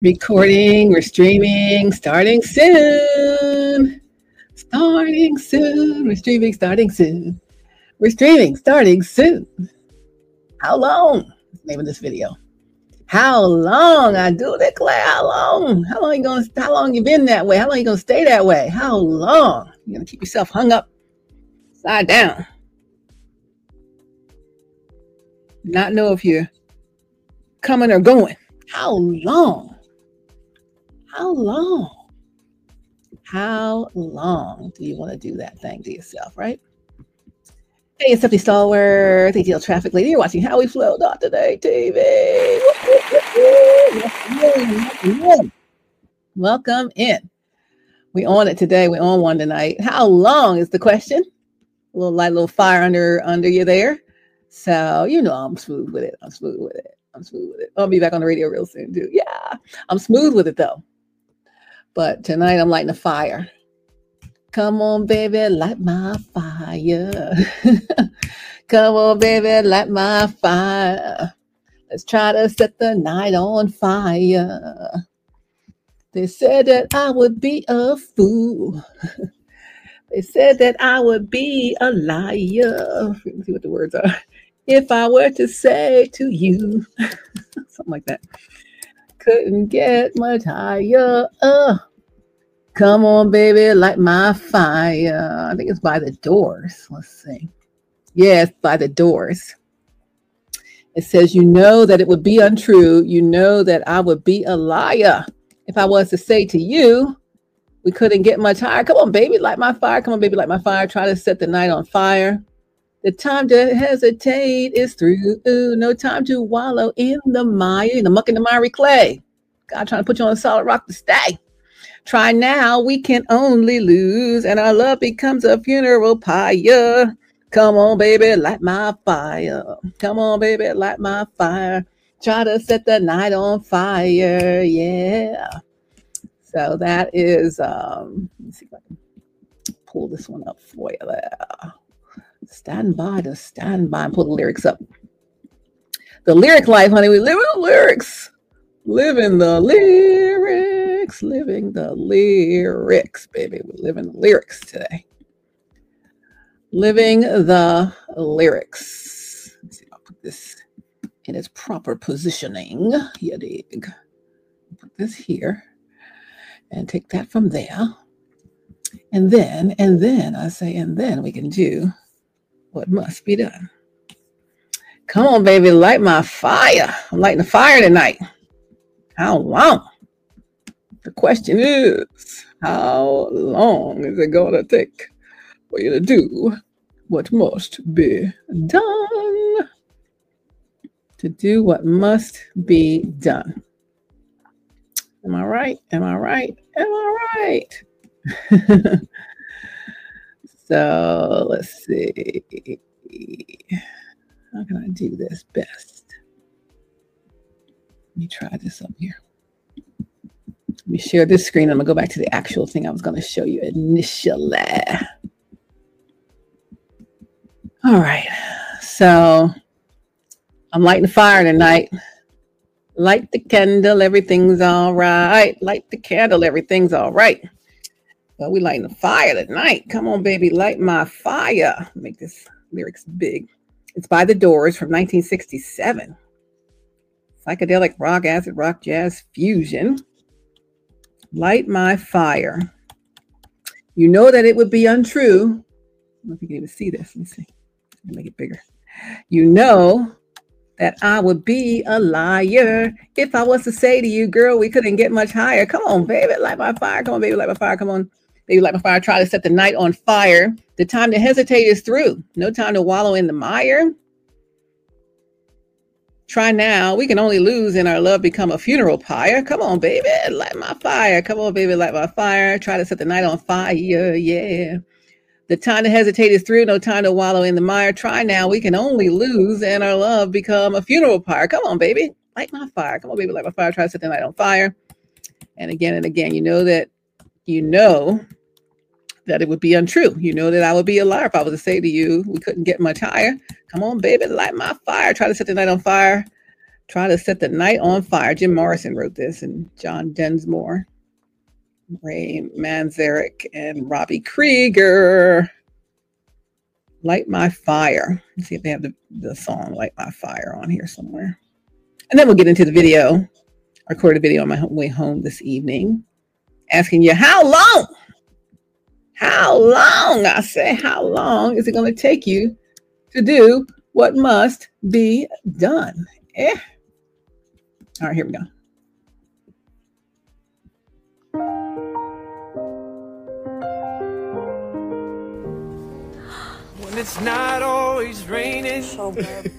Recording, we're streaming, starting soon. Starting soon. We're streaming, starting soon. We're streaming, starting soon. How long? That's the name of this video. How long? I do declare. How long? How long you been that way? How long you gonna stay that way? How long? You gonna keep yourself hung up, side down? Not know if you're coming or going. How long? How long? How long do you want to do that thing to yourself, right? Hey, it's Stephanie Stallworth, ATL Traffic Lady. You're watching How We Flow Today TV. Welcome in. We on it today. We're on one tonight. How long is the question? A little fire under you there. So you know I'm smooth with it. I'll be back on the radio real soon too. Yeah, I'm smooth with it though. But tonight I'm lighting a fire. Come on, baby, light my fire. Come on, baby, light my fire. Let's try to set the night on fire. They said that I would be a fool. They said that I would be a liar. Let's see what the words are. If I were to say to you, something like that. Couldn't get much higher. Come on, baby, light my fire. I think it's by the Doors. Let's see. Yeah, it's by the Doors. It says, you know that it would be untrue. You know that I would be a liar if I was to say to you, we couldn't get much higher. Come on, baby, light my fire. Come on, baby, light my fire. Try to set the night on fire. The time to hesitate is through. No time to wallow in the mire, in the muck and the miry clay. God trying to put you on a solid rock to stay. Try now, we can only lose, and our love becomes a funeral pyre. Come on, baby, light my fire. Come on, baby, light my fire. Try to set the night on fire, yeah. So that is, let's see if I can pull this one up for you there. Stand by, and pull the lyrics up. The lyric life, honey, we live in the lyrics. Living the lyrics, baby. We're living the lyrics today. Living the lyrics. Let's see if I'll put this in its proper positioning. You dig. Put this here and take that from there. And then we can do what must be done. Come on, baby, light my fire. I'm lighting the fire tonight. How long? The question is, how long is it going to take for you to do what must be done? To do what must be done. Am I right? So let's see. How can I do this best? Let me try this up here. Let me share this screen. I'm going to go back to the actual thing I was going to show you initially. All right. So I'm lighting the fire tonight. Light the candle, everything's all right. Light the candle, everything's all right. Well, we lighting the fire tonight. Come on, baby, light my fire. Make this lyrics big. It's by the Doors from 1967. Psychedelic rock, acid rock, jazz fusion. Light my fire. You know that it would be untrue. I don't know if you can even see this. Let me see. Let me make it bigger. You know that I would be a liar if I was to say to you, girl, we couldn't get much higher. Come on, baby, light my fire. Come on, baby, light my fire. Come on, baby, light my fire. Try to set the night on fire. The time to hesitate is through. No time to wallow in the mire. Try now. We can only lose and our love become a funeral pyre. Come on, baby, light my fire. Come on, baby, light my fire. Try to set the night on fire, yeah. The time to hesitate is through. No time to wallow in the mire. Try now. We can only lose and our love become a funeral pyre. Come on, baby, light my fire. Come on, baby, light my fire. Try to set the night on fire. And again, you know that it would be untrue. You know that I would be a liar if I was to say to you, we couldn't get much higher. Come on, baby, light my fire. Try to set the night on fire. Try to set the night on fire. Jim Morrison wrote this, and John Densmore, Ray Manzarek, and Robbie Krieger. Light My Fire. Let's see if they have the song Light My Fire on here somewhere. And then we'll get into the video. I recorded a video on my way home this evening asking you, how long? How long? I say, how long is it going to take you to do what must be done? Eh? All right, here we go. When it's not always raining. So bad.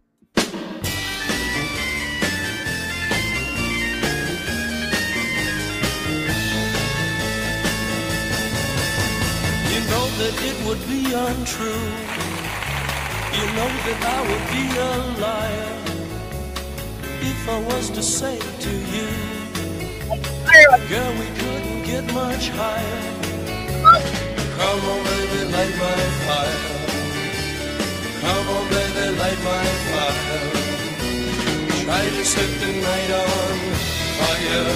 You know that it would be untrue. You know that I would be a liar if I was to say to you, girl, we couldn't get much higher. Come on, baby, light my fire. Come on, baby, light my fire. Try to set the night on fire.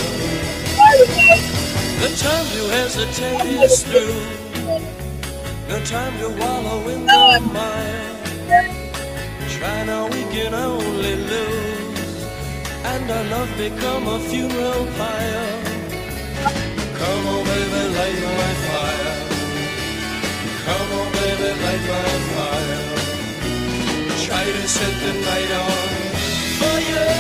The time to hesitate is through. No time to wallow in the mire. Try now, we can only lose, and our love become a funeral pyre. Come on, baby, light my fire. Come on, baby, light my fire. Try to set the night on fire.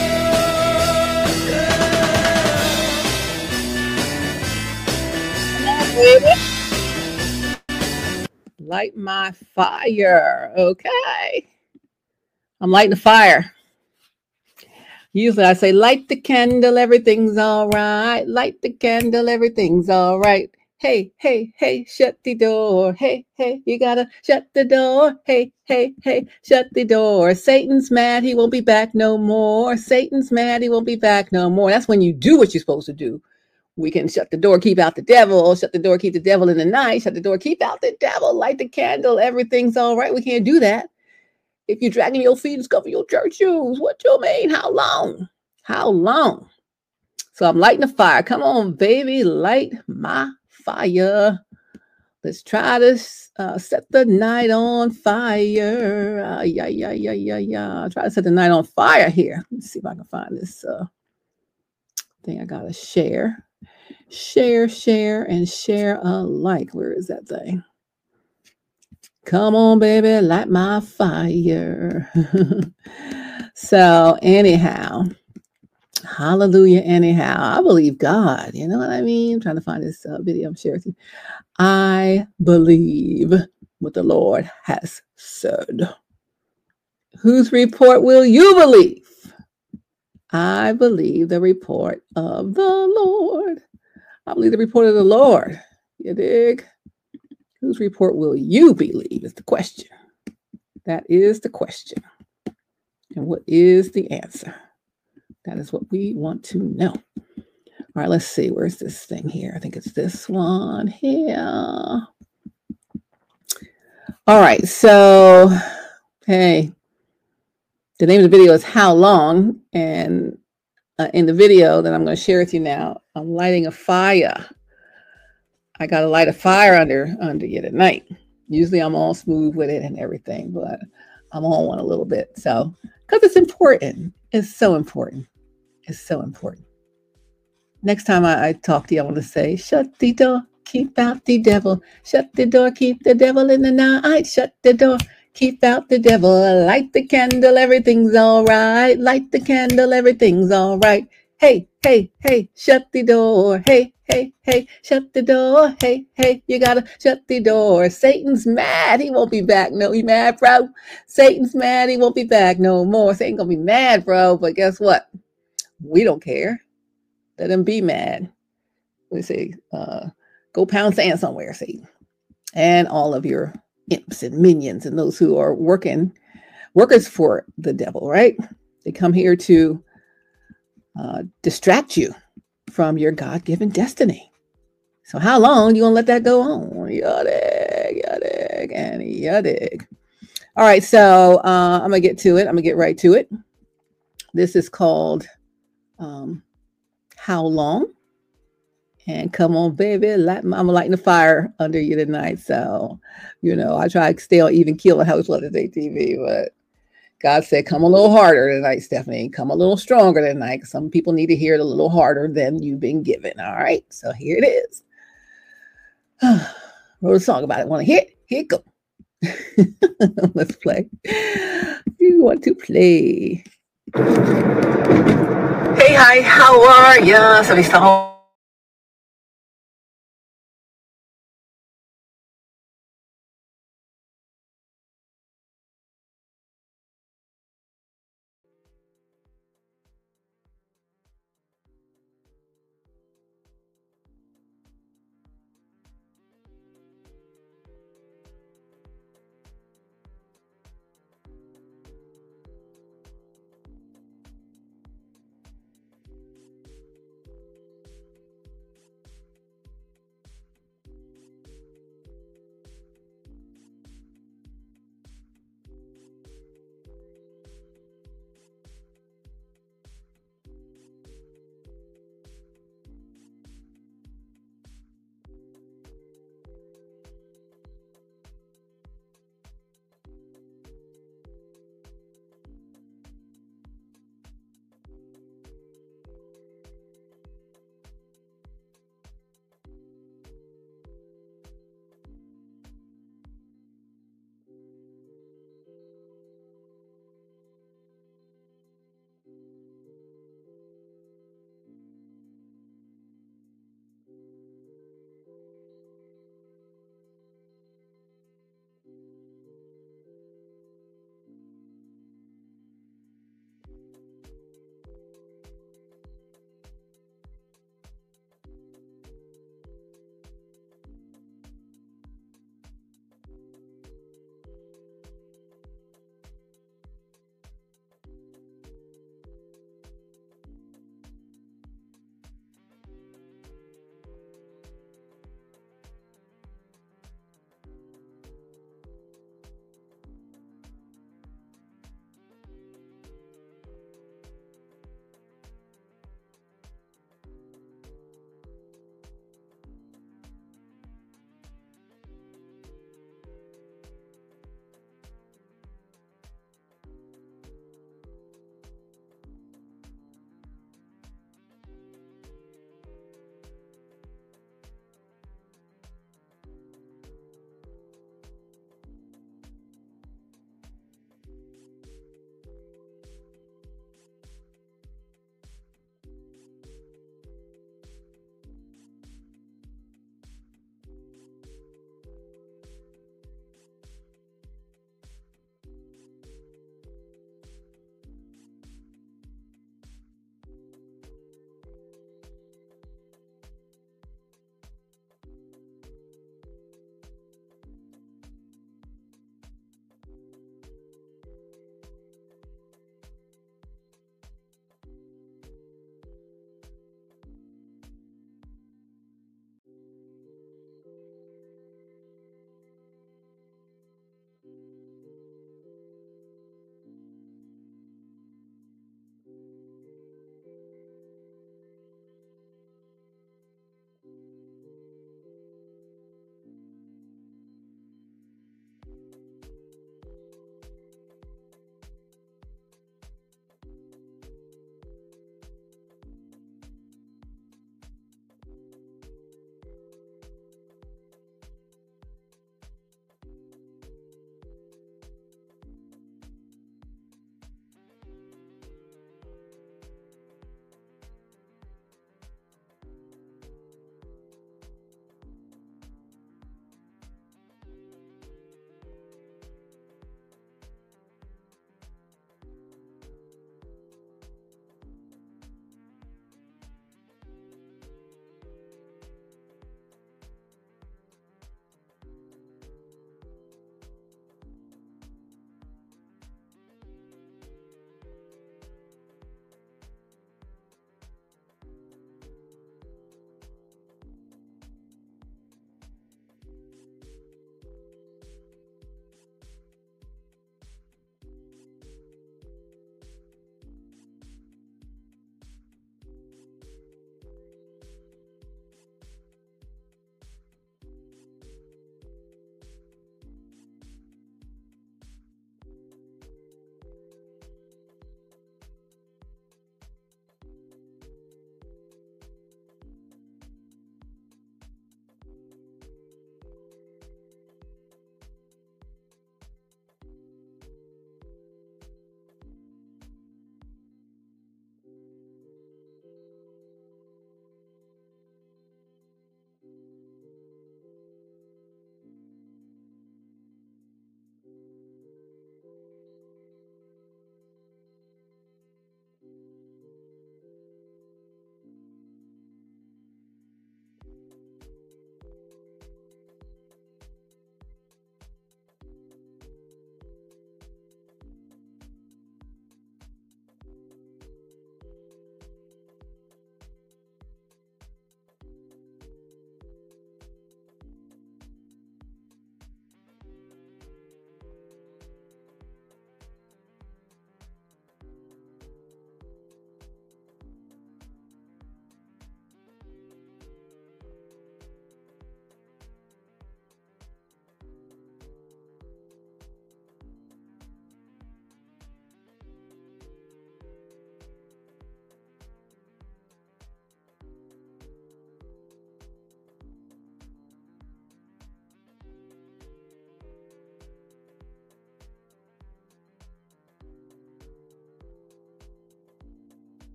Light my fire. Okay. I'm lighting the fire. Usually I say, light the candle, everything's all right. Light the candle, everything's all right. Hey, hey, hey, shut the door. Hey, hey, you gotta shut the door. Hey, hey, hey, shut the door. Satan's mad, he won't be back no more. Satan's mad, he won't be back no more. That's when you do what you're supposed to do. We can shut the door, keep out the devil. Shut the door, keep the devil in the night. Shut the door, keep out the devil. Light the candle, everything's all right. We can't do that. If you're dragging your feet and scuffing your church shoes, what you mean? How long? How long? So I'm lighting the fire. Come on, baby, light my fire. Let's try to set the night on fire. Yeah. Try to set the night on fire here. Let's see if I can find this thing I gotta share. Share, and share alike. Where is that thing? Come on, baby, light my fire. So anyhow, hallelujah. Anyhow, I believe God. You know what I mean? I'm trying to find this video I'm sharing with you. I believe what the Lord has said. Whose report will you believe? I believe the report of the Lord. I believe the report of the Lord. You dig? Whose report will you believe is the question. That is the question. And what is the answer? That is what we want to know. All right, let's see. Where's this thing here? I think it's this one here. All right, so, hey, the name of the video is How Long? And in the video that I'm going to share with you now, I'm lighting a fire. I got to light a fire under you tonight. Usually I'm all smooth with it and everything, but I'm on one a little bit. So, because it's important. It's so important. It's so important. Next time I talk to you, I want to say, shut the door, keep out the devil. Shut the door, keep the devil in the night. Shut the door, keep out the devil. Light the candle, everything's all right. Light the candle, everything's all right. Hey, hey, hey, shut the door. Hey, hey, hey, shut the door. Hey, hey, you gotta shut the door. Satan's mad. He won't be back. No, he mad, bro. Satan's mad. He won't be back no more. Satan gonna be mad, bro. But guess what? We don't care. Let him be mad. We say, go pound sand somewhere, Satan. And all of your imps and minions and those who are workers for the devil, right? They come here to distract you from your God-given destiny. So how long you gonna let that go on? Yadig, and yadig. All right, so I'm gonna get to it. I'm gonna get right to it. This is called How Long? And come on, baby, I'm lighting the fire under you tonight. So, I try to stay on even keel at House Letters ATV, but God said, come a little harder tonight, Stephanie. Come a little stronger tonight. Some people need to hear it a little harder than you've been given. All right. So here it is. Wrote a song about it. Want to hear it? Here it go. Let's play. You want to play. Hey, hi, how are ya? So we saw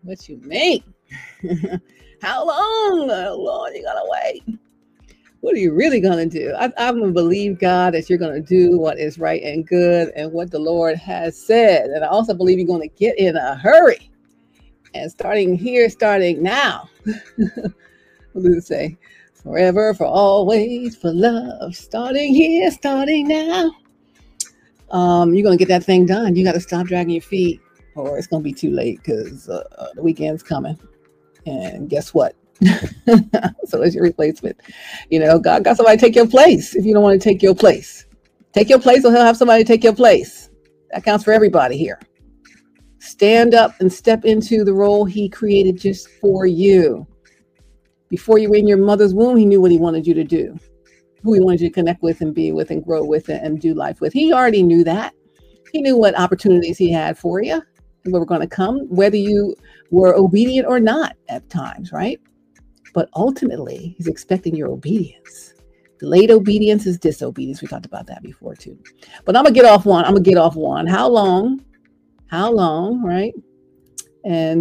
What you mean? How long? How long you gonna wait? What are you really gonna do? I'm gonna believe God that you're gonna do what is right and good and what the Lord has said. And I also believe you're gonna get in a hurry. And starting now. What does it say? Forever, for always, for love. Starting here, starting now. You're gonna get that thing done. You got to stop dragging your feet, or it's gonna be too late because the weekend's coming. And guess what? So it's your replacement. God got somebody to take your place. If you don't want to take your place, or he'll have somebody to take your place. That counts for everybody here. Stand up and step into the role he created just for you. Before you were in your mother's womb, he knew what he wanted you to do, who he wanted you to connect with and be with and grow with and do life with. He already knew that. He knew what opportunities he had for you and what were going to come, whether you were obedient or not at times, right? But ultimately, he's expecting your obedience. Delayed obedience is disobedience. We talked about that before too. But I'm going to get off one. How long, right? And,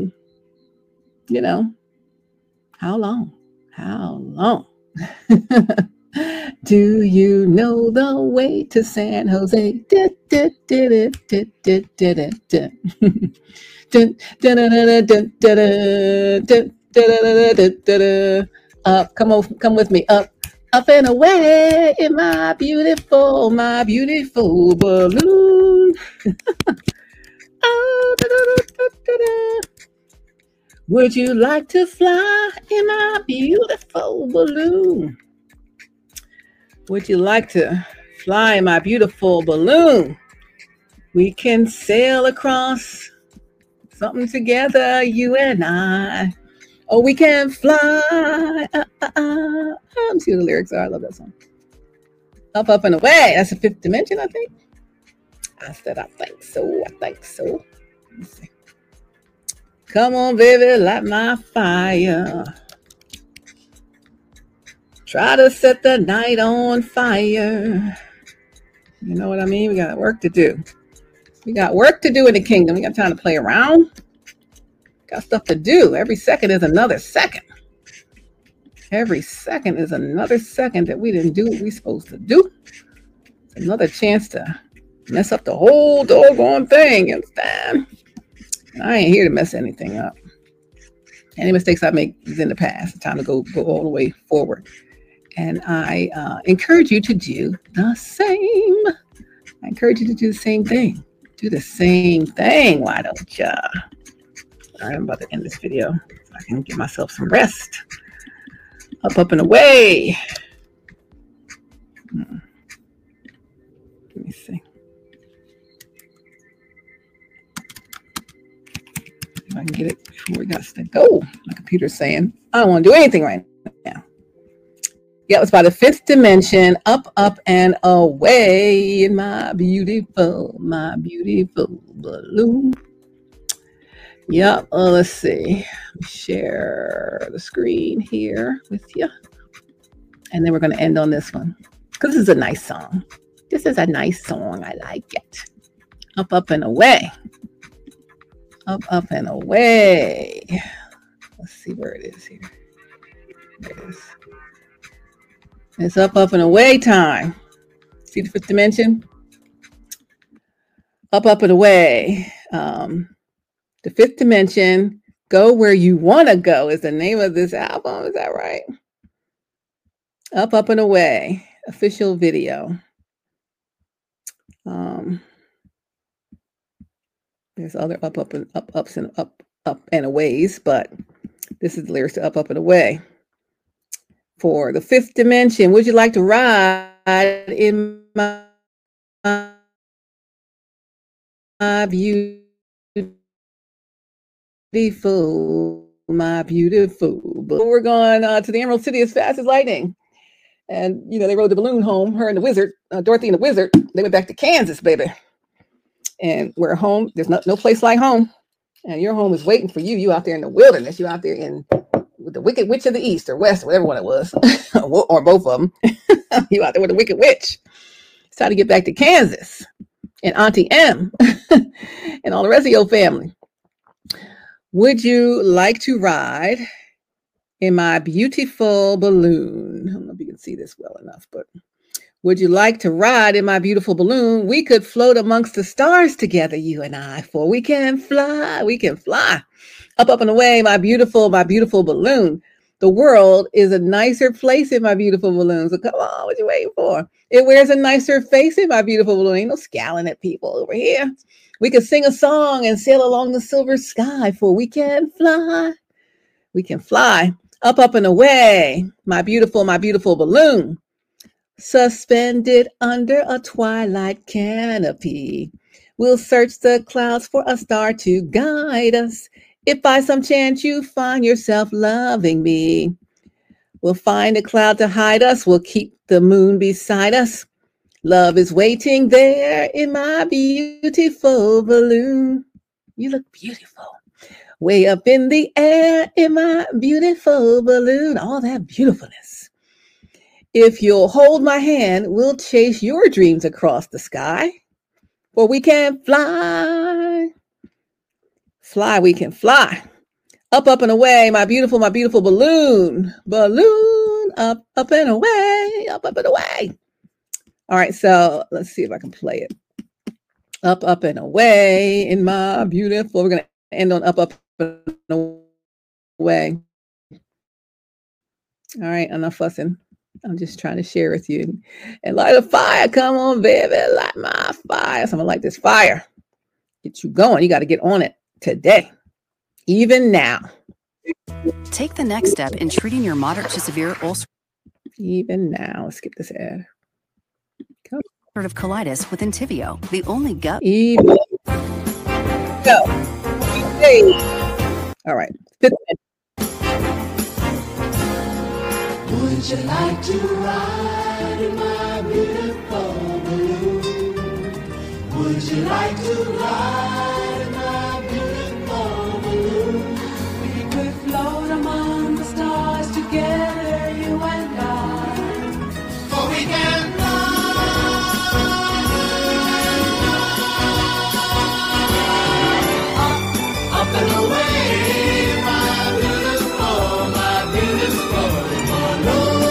how long? Do you know the way to San Jose? Come with me up and away in my beautiful balloon. Would you like to fly in my beautiful balloon? Would you like to fly in my beautiful balloon? We can sail across something together, you and I. Oh, we can fly. Let me see what the lyrics are. I love that song. Up and away. That's the fifth dimension, I think. I said, I think so. Let me see. Come on, baby, light my fire. Try to set the night on fire. You know what I mean? We got work to do. We got work to do in the kingdom. We got time to play around. Got stuff to do. Every second is another second. Every second is another second that we didn't do what we're supposed to do. It's another chance to mess up the whole doggone thing. You understand? I ain't here to mess anything up. Any mistakes I make is in the past. It's time to go all the way forward. And I encourage you to do the same. I encourage you to do the same thing. Do the same thing. Why don't you? All right, I'm about to end this video so I can give myself some rest. Up and away. Let me see. If I can get it before we got to go. My computer's saying, I don't want to do anything right now. Yeah, it's by the fifth dimension, up and away in my beautiful balloon. Yep, let's see. Share the screen here with you. And then we're going to end on this one. Because this is a nice song. This is a nice song. I like it. Up and away. Up and away. Let's see where it is here. There it is. It's up and away time. See the fifth dimension? Up and away. The fifth dimension, go where you want to go is the name of this album. Is that right? Up and away. Official video. There's other ups and up and aways, but this is the lyrics to up and away. For the fifth dimension, would you like to ride in my beautiful, but we're going to the Emerald City as fast as lightning. And, they rode the balloon home, her and the wizard, Dorothy and the wizard. They went back to Kansas, baby. And we're home. There's no place like home. And your home is waiting for you. You out there in the wilderness. You out there with the Wicked Witch of the East or West, or whatever one it was, or both of them. You out there with the Wicked Witch. It's time to get back to Kansas and Auntie M and all the rest of your family. Would you like to ride in my beautiful balloon? I don't know if you can see this well enough, but would you like to ride in my beautiful balloon? We could float amongst the stars together, you and I, for we can fly. We can fly up and away, my beautiful balloon. The world is a nicer place in my beautiful balloon. So come on, what you waiting for? It wears a nicer face in my beautiful balloon. Ain't no scowling at people over here. We could sing a song and sail along the silver sky, for we can fly. We can fly up and away, my beautiful balloon. Suspended under a twilight canopy. We'll search the clouds for a star to guide us. If by some chance you find yourself loving me, we'll find a cloud to hide us. We'll keep the moon beside us. Love is waiting there in my beautiful balloon. You look beautiful. Way up in the air in my beautiful balloon. All that beautifulness. If you'll hold my hand, we'll chase your dreams across the sky. For we can fly. Fly, we can fly. Up and away, my beautiful balloon. Balloon, up and away, up and away. All right, so let's see if I can play it. Up and away in my beautiful. We're going to end on up and away. All right, enough fussing. I'm just trying to share with you. And light a fire. Come on, baby, light my fire. So I'm going to light this fire. Get you going. You got to get on it today, even now. Take the next step in treating your moderate to severe ulcerative Even now. Let's skip this ad. colitis with Entyvio, the only gut. Even go. Hey. All right. Would you like to ride in my beautiful balloon? Would you like to ride in my beautiful balloon? We could float among the stars together, you and I. For we can fly up and away, my beautiful balloon.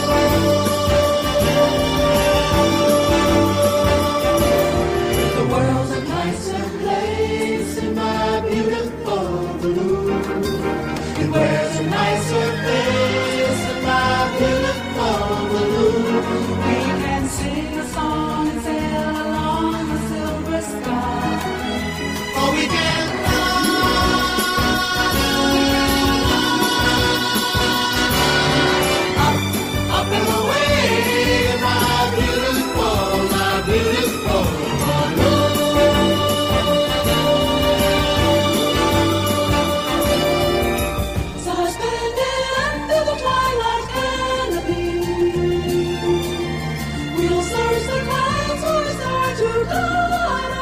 The world's a nicer place in my beautiful balloon. It wears a nicer face in my beautiful balloon. We can sing a song and sail along the silver sky. Oh, we can up and away, my beautiful balloon. Suspended under the twilight canopy, we'll search the clouds for a star to guide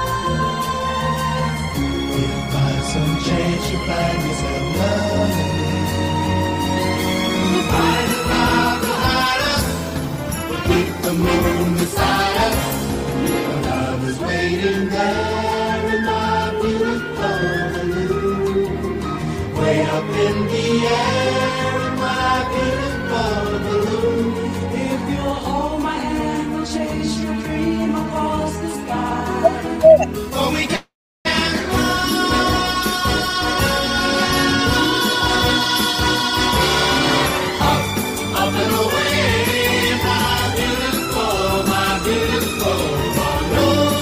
us. If by some chance you find yourself loving me, we'll find a cloud to hide us. We'll keep the moon beside us. Your love is waiting there in my beautiful balloon. Way up in the air in my beautiful balloon. If you'll hold my hand, we'll chase your dream across the sky. Oh, we can up and away, my beautiful balloon.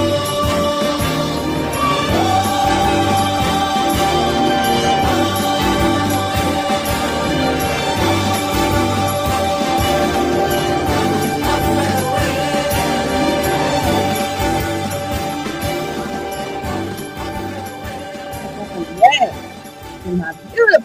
My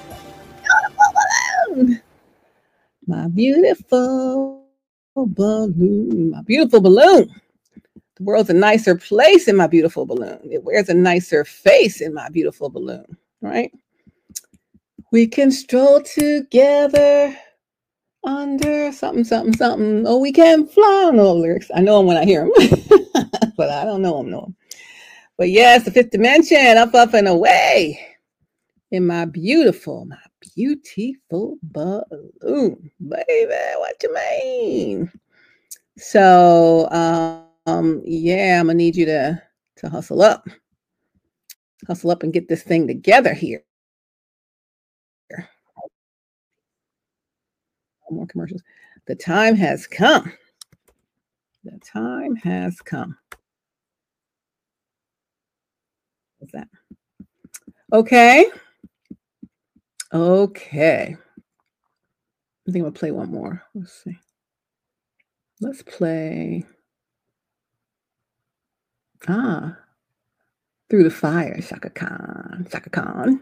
balloon. My beautiful balloon. My beautiful balloon. The world's a nicer place in my beautiful balloon. It wears a nicer face in my beautiful balloon, right? We can stroll together under something. Oh, we can fly. on the lyrics. I know them when I hear them, but I don't know them. But yes, the fifth dimension, up and away. in my beautiful balloon, baby. What you mean? So, yeah, I'm gonna need you to hustle up and get this thing together here. More commercials. The time has come. The time has come. What's that? Okay. Okay. I think we'll play one more. Let's see. Let's play. Through the Fire, Chaka Khan. Chaka Khan.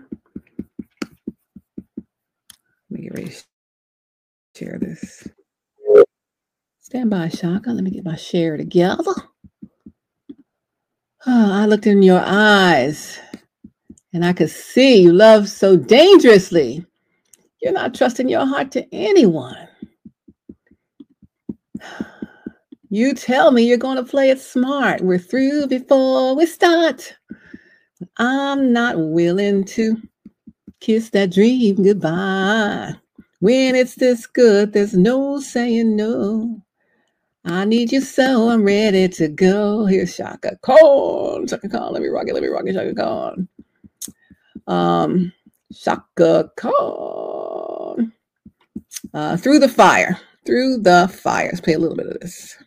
Let me get ready to share this. Stand by, Shaka. Let me get my share together. I looked in your eyes and I could see you love so dangerously. You're not trusting your heart to anyone. You tell me you're going to play it smart. We're through before we start. I'm not willing to kiss that dream goodbye. When it's this good, there's no saying no. I need you so I'm ready to go. Here's Chaka Khan. Chaka Khan. Let me rock it, Chaka Khan. Chaka Khan. Through the Fire. Through the Fire. Let's play a little bit of this.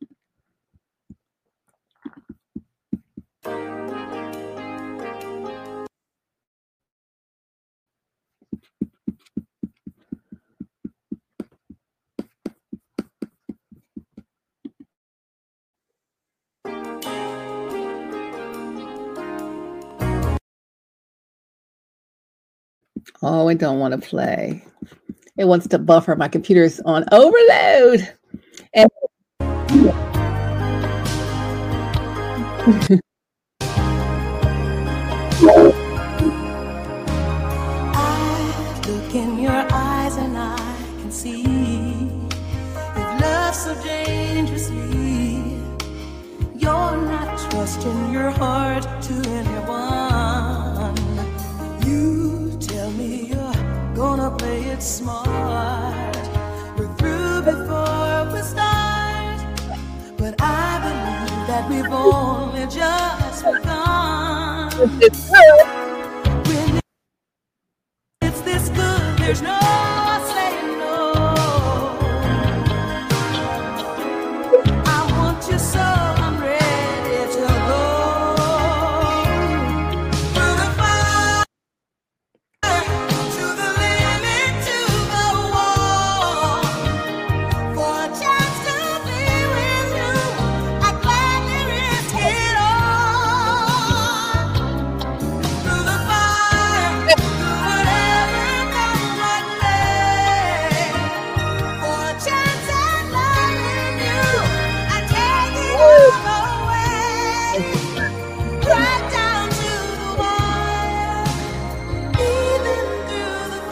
Oh, it don't want to play. It wants to buffer. My computer's on overload. And I look in your eyes and I can see you've loved so dangerously. You're not trusting your heart to anyone. You tell me you're gonna play it smart. We're through before we start, but I believe that we've only just begun. When it's this good, there's no saying no. I want you so I'm ready to go. Through the fire, to the limit, to the wall. For a chance to be with you, I'd gladly risk it all. Through the fire, through whatever comes my way. For a chance at loving you, I take it all away. Right down to the wire, even through the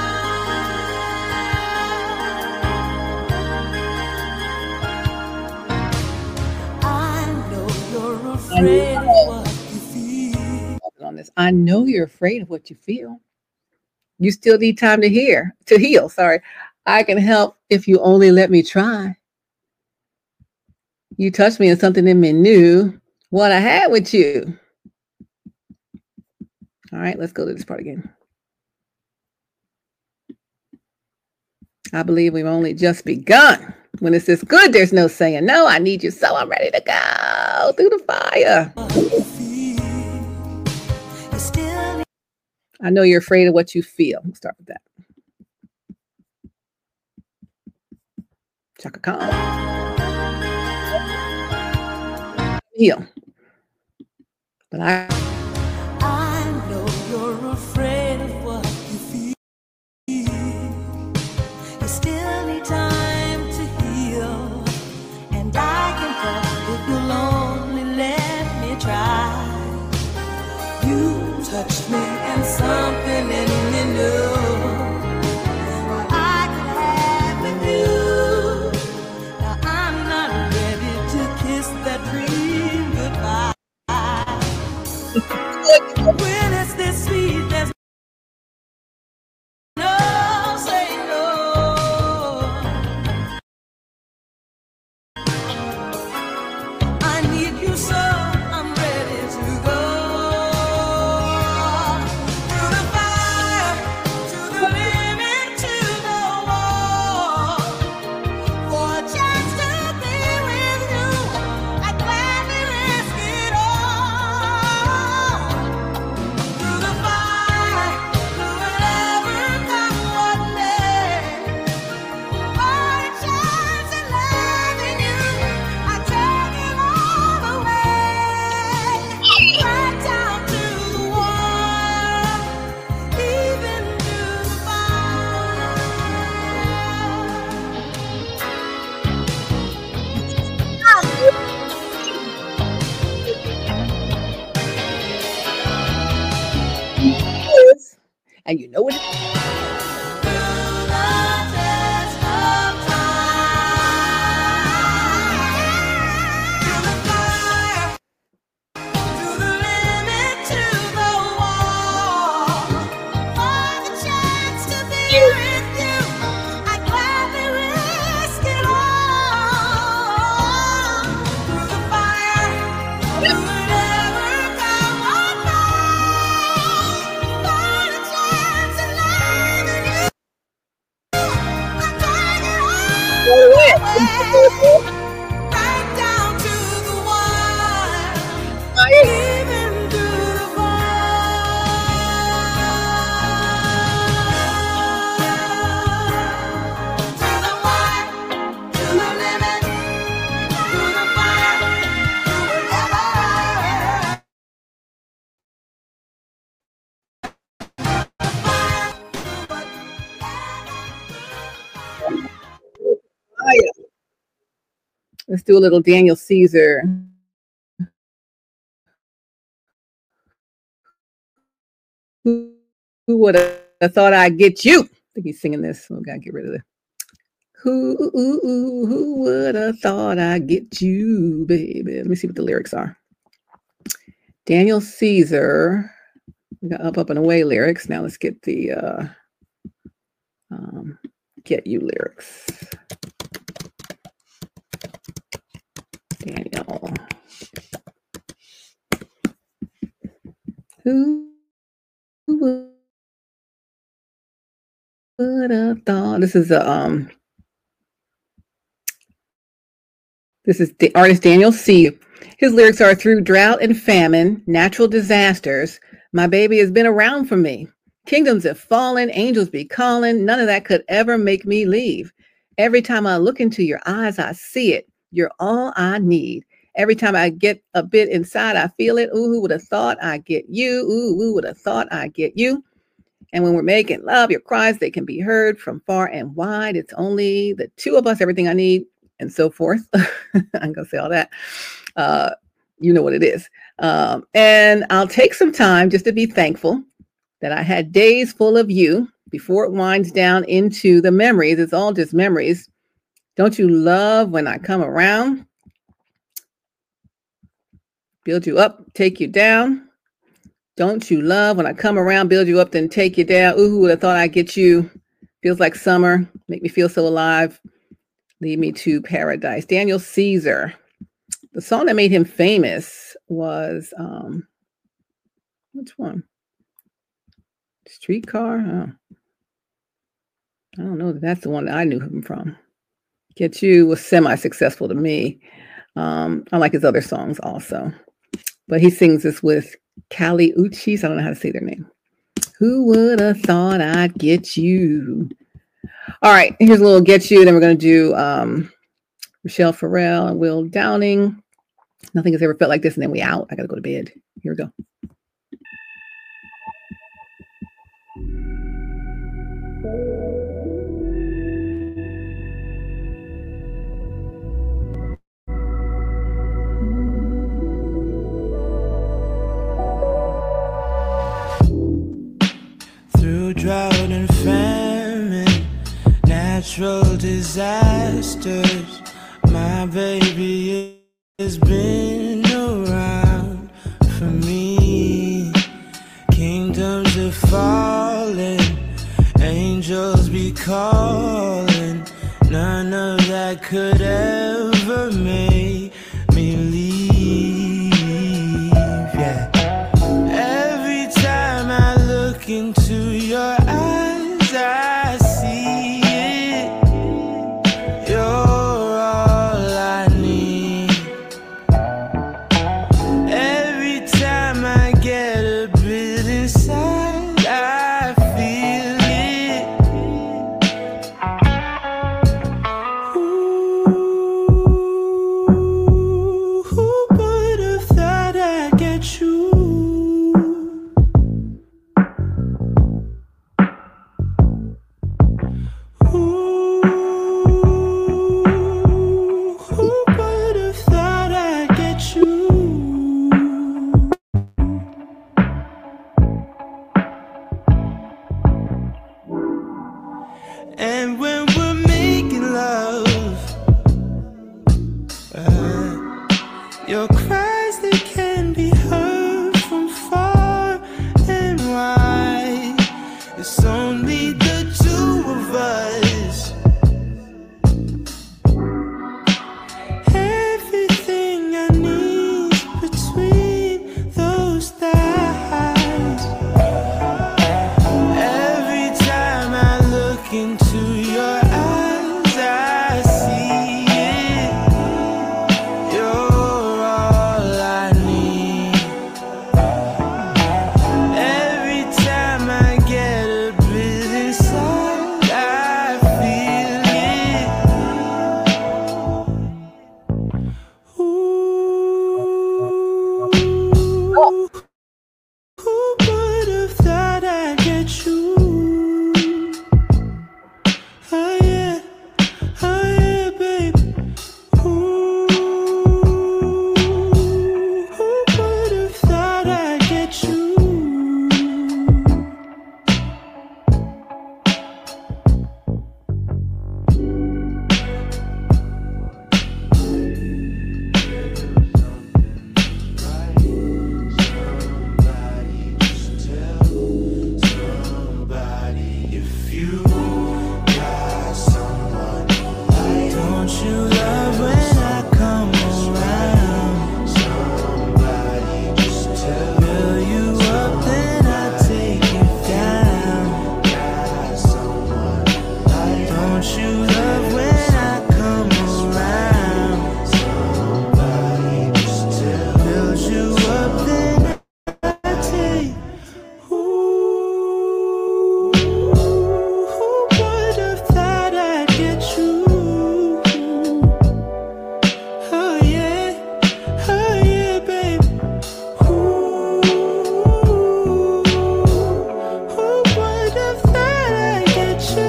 fire. I know you're afraid of what you feel. on this. I know you're afraid of what you feel. You still need time to heal. Sorry. I can help if you only let me try. You touched me and something in me knew what I had with you. All right, let's go to this part again. I believe we've only just begun. When it's this good, there's no saying no. I need you so I'm ready to go through the fire. I know you're afraid of what you feel. We'll start with that. Chaka Khan. Heal. But I know you're afraid of what you feel. You still need time to heal. And I can help if you'll only let me try. You touched me and something in me knew I could have with you. Now I'm not ready to kiss that dream goodbye. And you know what? Right down to the wire, even through the fire. To the wire, to the limit, to the fire, to whatever. Let's do a little Daniel Caesar. Who would have thought I'd get you? I think he's singing this. We gotta get rid of it. Who would have thought I'd get you, baby? Let me see what the lyrics are. Daniel Caesar. We got up and away lyrics. Now let's get the get you lyrics. Daniel. Who would have thought? This is the artist Daniel C. His lyrics are through drought and famine, natural disasters. My baby has been around for me. Kingdoms have fallen, angels be calling. None of that could ever make me leave. Every time I look into your eyes, I see it. You're all I need. Every time I get a bit inside, I feel it. Ooh, who would have thought I'd get you? Ooh, who would have thought I'd get you? And when we're making love, your cries, they can be heard from far and wide. It's only the two of us, everything I need, and so forth. I'm going to say all that. You know what it is. And I'll take some time just to be thankful that I had days full of you before it winds down into the memories. It's all just memories. Don't you love when I come around? Build you up, take you down. Don't you love when I come around, build you up, then take you down? Ooh, who would have thought I'd get you? Feels like summer. Make me feel so alive. Lead me to paradise. Daniel Caesar. The song that made him famous was, which one? Streetcar? Oh. I don't know if that's the one that I knew him from. Get You was semi-successful to me. I like his other songs also. But he sings this with Kali Uchis. I don't know how to say their name. Who would have thought I'd get you? All right, here's a little Get You. Then we're going to do Michelle Farrell and Will Downing. Nothing has ever felt like this. And then we out. I got to go to bed. Here we go. Through drought and famine, natural disasters, my baby has been around for me. Kingdoms are falling, angels be calling. None of that could ever make me leave. Yeah. Every time I look into your eyes, I see it. You're all I need. Every time I get a bit inside, I feel it. Ooh. Your cries, they can be heard from far and wide. It's only the two of us. Everything I need between those thighs. Every time I look into your eyes, I see it. You're all I need. Every time I get a bit inside, I feel it. Ooh, who would have thought I'd get you? Oh yeah, babe. Ooh, who would have thought I'd get you? Somebody, if you got someone, don't you love when I come around? Somebody, just fill you up, then I take you down. Got someone, don't you love when I come around? Somebody, just build you up, then I take. Ooh, who would have thought I'd get you? Oh yeah, babe. Ooh, who would have thought I'd get you?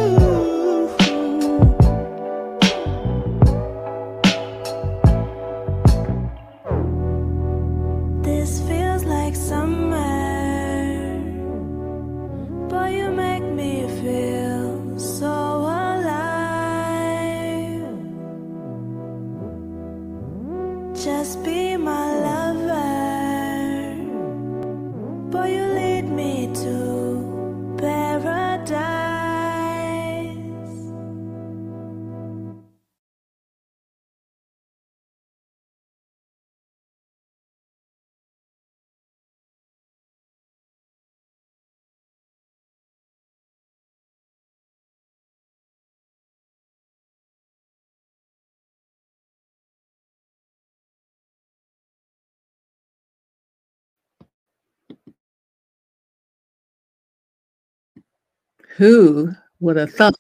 This feels like summer, but you make me feel so alive. Just be my lover, but you lead me to paradise. Who would have thought?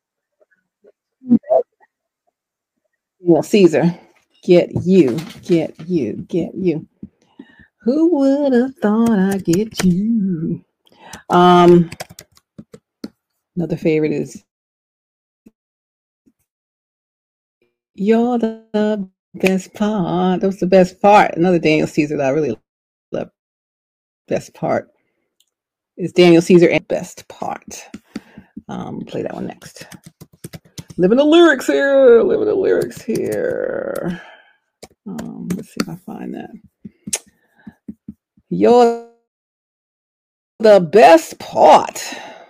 Well, Caesar, get you, get you, get you. Who would have thought I'd get you? Um, Another favorite is "You're the best part." That was the best part. Another Daniel Caesar that I really love. Best part is Daniel Caesar and best part. Play that one next. Living the lyrics here. Living the lyrics here. Let's see if I find that. You're the best part.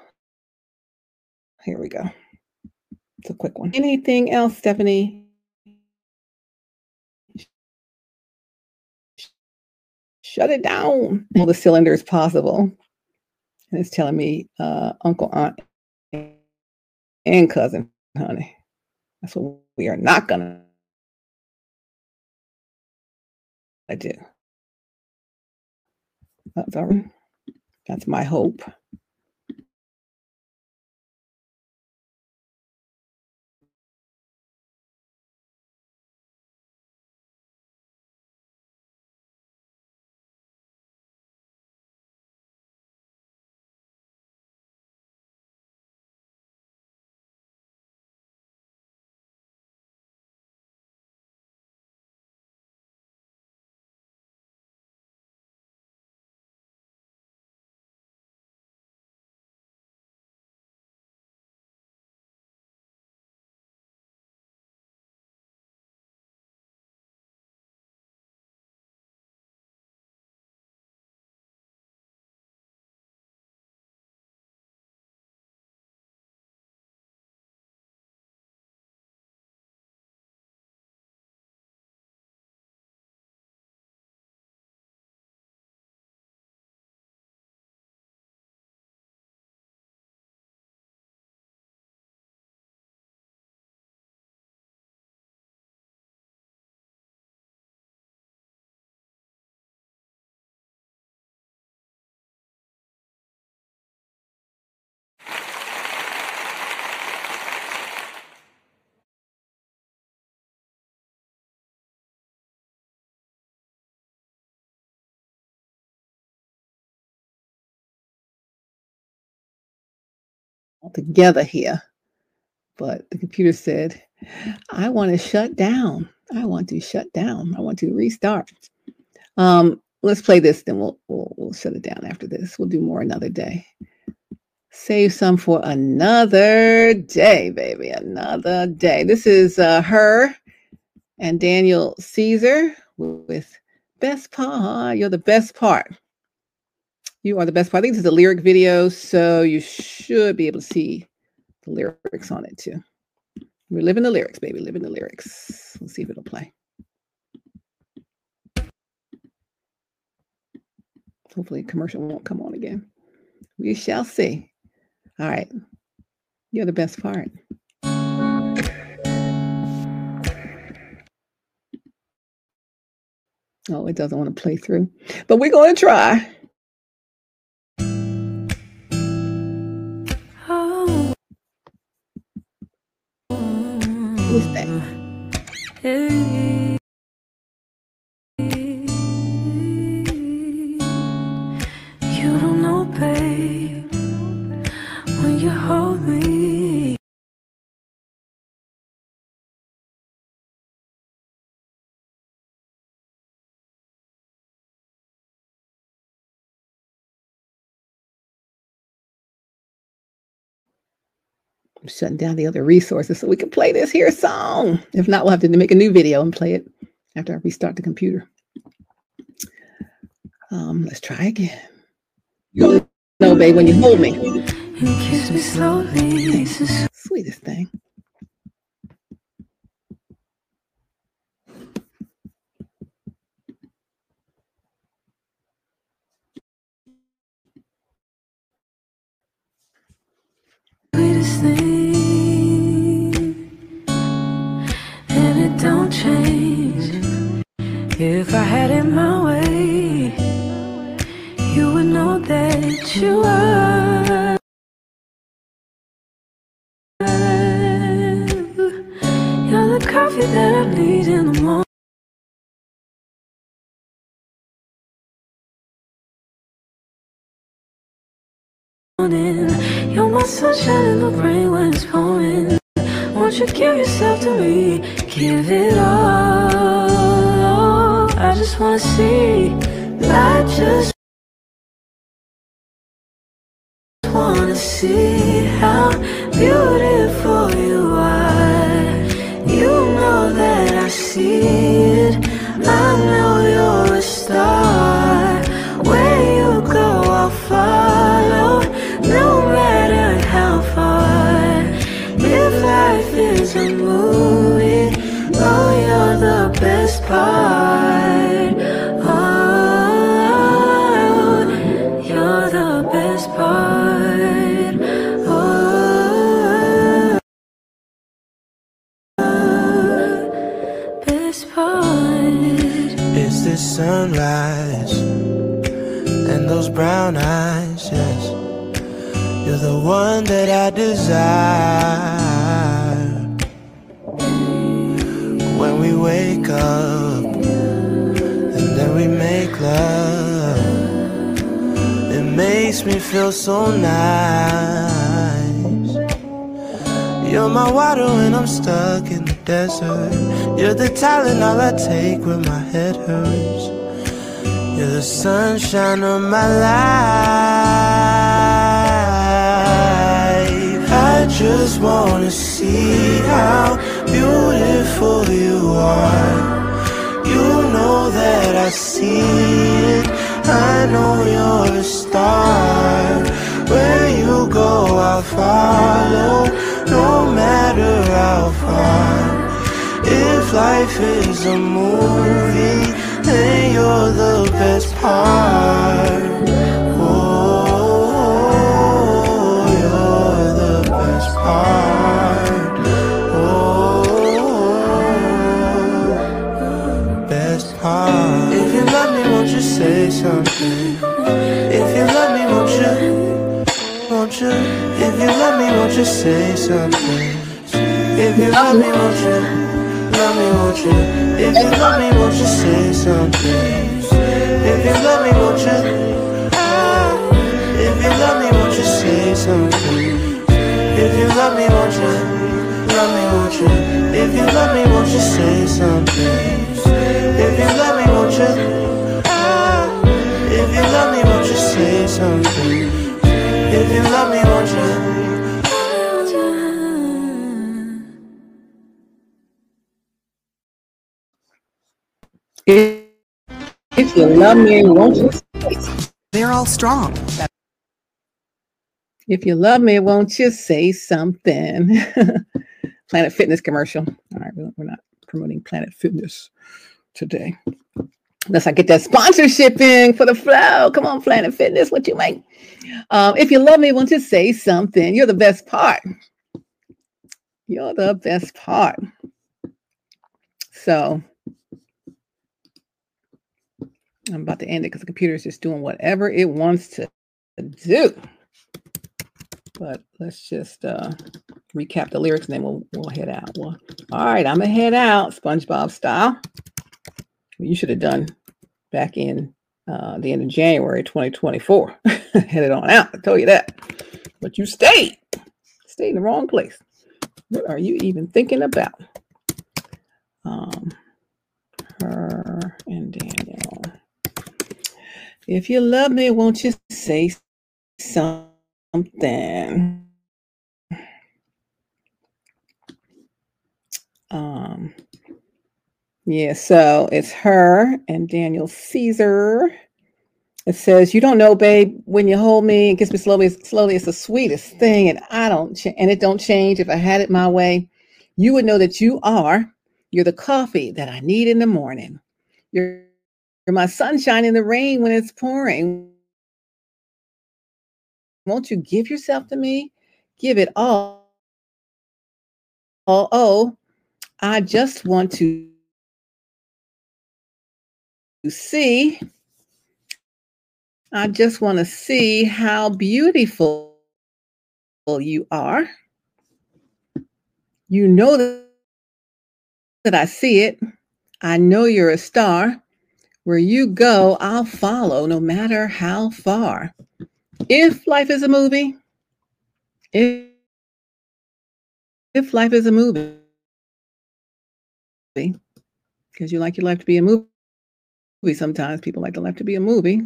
Here we go. It's a quick one. Anything else, Stephanie? Shut it down. All the cylinders possible. And it's telling me uncle, aunt, and cousin, honey. That's what we are not gonna do. That's my hope. all together here. But the computer said, I want to shut down. I want to shut down. I want to restart. Let's play this, then we'll shut it down after this. We'll do more another day. Save some for another day, baby. Another day. This is Her and Daniel Caesar with Best Part. You're the best part. You are the best part. I think this is a lyric video, so you should be able to see the lyrics on it too. We're living the lyrics, baby. Living the lyrics. Let's see if it'll play. Hopefully, commercial won't come on again. We shall see. All right. You're the best part. Oh, it doesn't want to play through, but we're going to try. This thing. You don't know, babe, when you hold me. I'm shutting down the other resources so we can play this here song. If not, we'll have to make a new video and play it after I restart the computer. Let's try again. No, babe, when you hold me. And kiss me slowly. Sweetest thing. Sweetest thing, and it don't change. If I had it my way, you would know that you are. You're the coffee that I need in the morning. You're my sunshine in the rain when it's pouring. Won't you give yourself to me? Give it all. I just wanna see. I just wanna see how beautiful you are. You know that I see it. I know you're a star. Where you go, I'll follow. No matter how far. If life is a movie, oh, you're the best part. Oh, you're the best part. Oh, best part. It's the sunrise and those brown eyes, yes. You're the one that I desire. When we wake up and then we make love, it makes me feel so nice. You're my water when I'm stuck in the desert. You're the Tylenol I take when my head hurts. You're the sunshine of my life. I just wanna see how beautiful you are. You know that I see it. I know you're a star. Where you go, I'll follow, no matter how far. If life is a movie, then you're the best part. Oh, you're the best part. Oh, best part. If you love me, won't you say something? If you love me, won't you? Won't you? If you love me, won't you say something? If you love me, won't you? Love me, won't you? If you love me, won't you say something? If you love me, won't you? If you love me, won't you say something? love me, won't you? Love me, won't you? If you love me, won't you say something? If you love me, won't you? If you love me, won't you say something? If you love me, won't you? If you love me, won't you? They're all strong. If you love me, won't you say something? Planet Fitness commercial. All right, we're not promoting Planet Fitness today. Unless I get that sponsorship in for the flow. Come on, Planet Fitness, what you make? If you love me, won't you say something? You're the best part. You're the best part. So I'm about to end it because the computer is just doing whatever it wants to do. But let's just recap the lyrics and then we'll head out. Well, all right, I'm gonna head out, SpongeBob style. You should have done back in the end of January 2024. Headed on out. I told you that. But you stayed in the wrong place. What are you even thinking about? Her and Daniel. If you love me, won't you say something? Yeah, so it's her and Daniel Caesar. It says, you don't know, babe, when you hold me and kiss me slowly, it's the sweetest thing, and it don't change. If I had it my way, you would know that you're the coffee that I need in the morning. You're my sunshine in the rain when it's pouring. Won't you give yourself to me? Give it all. Oh, I just want to see. I just want to see how beautiful you are. You know that I see it. I know you're a star. Where you go, I'll follow no matter how far. If life is a movie, if life is a movie, because you like your life to be a movie, sometimes people like their life to be a movie.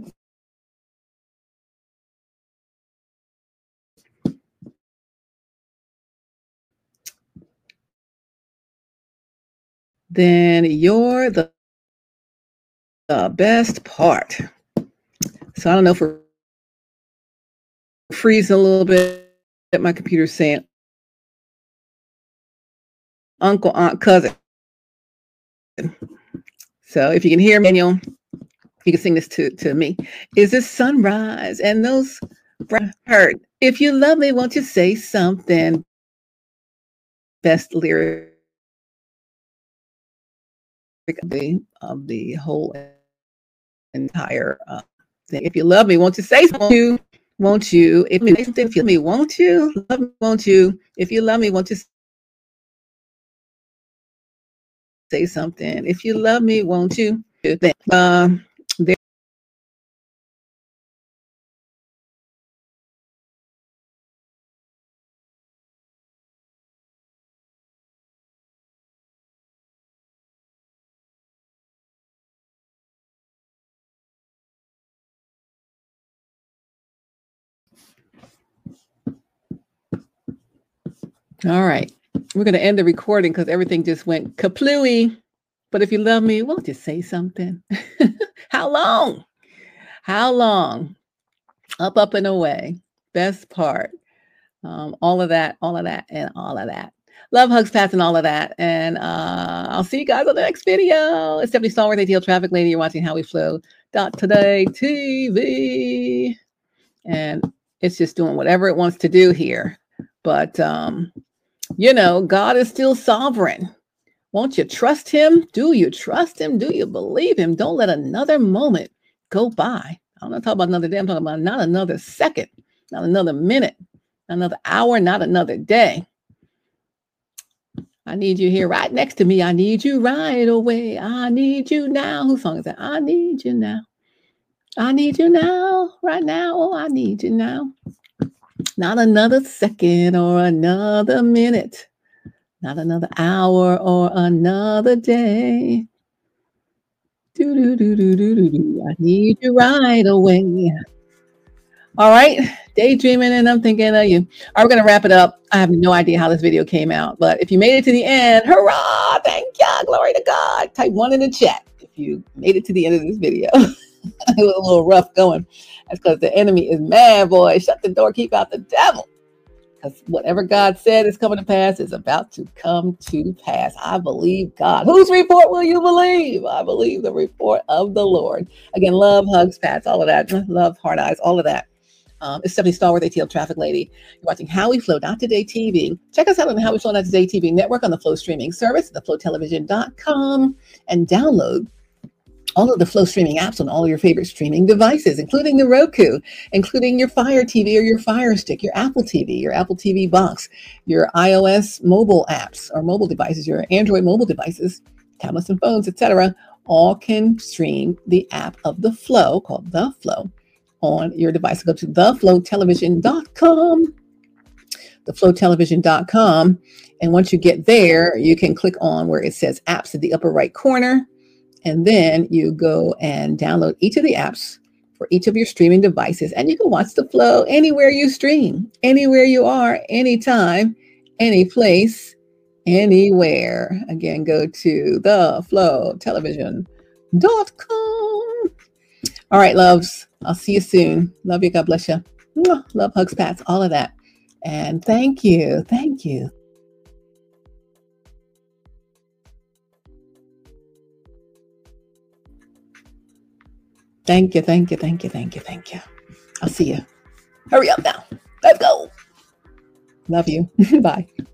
Then you're the best part. So I don't know if we're freezing a little bit. My computer's saying uncle, aunt, cousin. So if you can hear me, Daniel, you can sing this to me. Is this sunrise and those hurt? If you love me, won't you say something? Best lyric of the whole entire thing. If you love me, won't you say something? Won't you? If you love me, won't you? Love me, won't you? If you love me, won't you say something? If you love me, won't you? All right. We're going to end the recording because everything just went kaplooey. But if you love me, won't you say something? How long? How long? Up and away. Best part. All of that, and all of that. Love, hugs, pats, and all of that. And I'll see you guys on the next video. It's Stephanie Stallworth, ATL Traffic Lady. You're watching How We Flow Today TV. And it's just doing whatever it wants to do here. But, God is still sovereign. Won't you trust him? Do you trust him? Do you believe him? Don't let another moment go by. I'm not talking about another day. I'm talking about not another second, not another minute, not another hour, not another day. I need you here right next to me. I need you right away. I need you now. Whose song is that? I need you now. I need you now, right now. Oh, I need you now. Not another second or another minute. Not another hour or another day. Do, do, do, do, do, do, do. I need you right away. All right, daydreaming and I'm thinking of you. All right, we're going to wrap it up. I have no idea how this video came out, but if you made it to the end, hurrah, thank you, glory to God. Type 1 in the chat if you made it to the end of this video. It was a little rough going. That's because the enemy is mad, boy. Shut the door, keep out the devil. Because whatever God said is coming to pass is about to come to pass. I believe God. Whose report will you believe? I believe the report of the Lord. Again, love, hugs, pats, all of that. Love, heart eyes, all of that. It's Stephanie Stallworth, ATL Traffic Lady. You're watching How We Flow, Not Today TV. Check us out on the How We Flow, Not Today TV network on the Flow streaming service, theflowtelevision.com, and download all of the Flow streaming apps on all of your favorite streaming devices, including the Roku, including your Fire TV or your Fire Stick, your Apple TV box, your iOS mobile apps or mobile devices, your Android mobile devices, tablets and phones, etc. All can stream the app of The Flow, called The Flow, on your device. Go to theflowtelevision.com, theflowtelevision.com. And once you get there, you can click on where it says apps at the upper right corner. And then you go and download each of the apps for each of your streaming devices. And you can watch The Flow anywhere you stream, anywhere you are, anytime, any place, anywhere. Again, go to theflowtelevision.com. All right, loves. I'll see you soon. Love you. God bless you. Love, hugs, pats, all of that. And thank you. Thank you. Thank you. Thank you. Thank you. Thank you. Thank you. I'll see you. Hurry up now. Let's go. Love you. Bye.